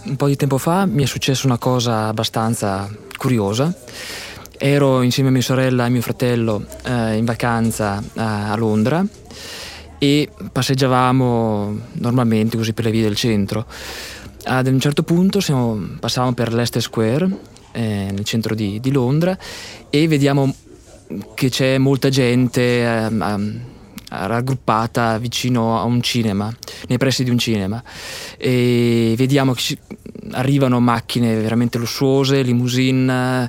un po' di tempo fa mi è successa una cosa abbastanza curiosa. Ero insieme a mia sorella e mio fratello in vacanza a Londra e passeggiavamo normalmente così per le vie del centro. Ad un certo punto passavamo per Leicester Square, nel centro di Londra, e vediamo che c'è molta gente raggruppata vicino a un cinema, nei pressi di un cinema, e vediamo che arrivano macchine veramente lussuose, limousine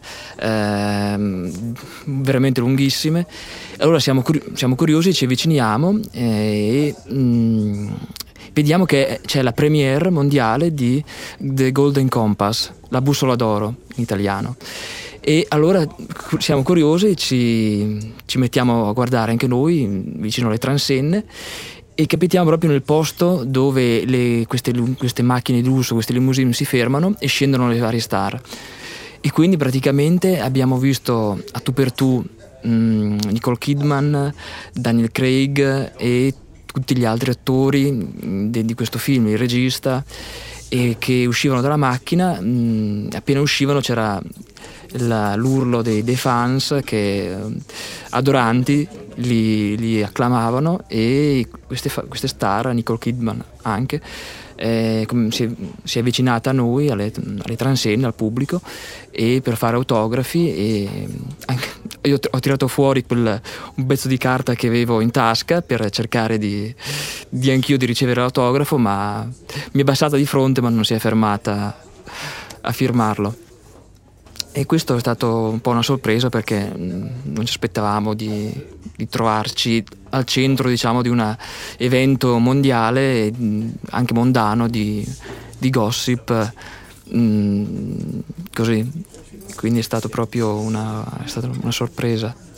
veramente lunghissime. Allora siamo curiosi, ci avviciniamo e vediamo che c'è la premiere mondiale di The Golden Compass, la bussola d'oro in italiano. E allora siamo curiosi, ci mettiamo a guardare anche noi vicino alle transenne e capitiamo proprio nel posto dove queste macchine di lusso, queste limousine si fermano e scendono le varie star. E quindi praticamente abbiamo visto a tu per tu Nicole Kidman, Daniel Craig e tutti gli altri attori di questo film, il regista, e che uscivano dalla macchina. Appena uscivano c'era l'urlo dei fans che adoranti li acclamavano, e queste star, Nicole Kidman anche, si è avvicinata a noi, alle transenne, al pubblico, e per fare autografi. E anche io ho tirato fuori un pezzo di carta che avevo in tasca per cercare di anch'io di ricevere l'autografo, ma mi è passata di fronte, ma non si è fermata a firmarlo. E questo è stato un po' una sorpresa, perché non ci aspettavamo di trovarci al centro, diciamo, di un evento mondiale, anche mondano, di gossip, così. Quindi è stato proprio una sorpresa.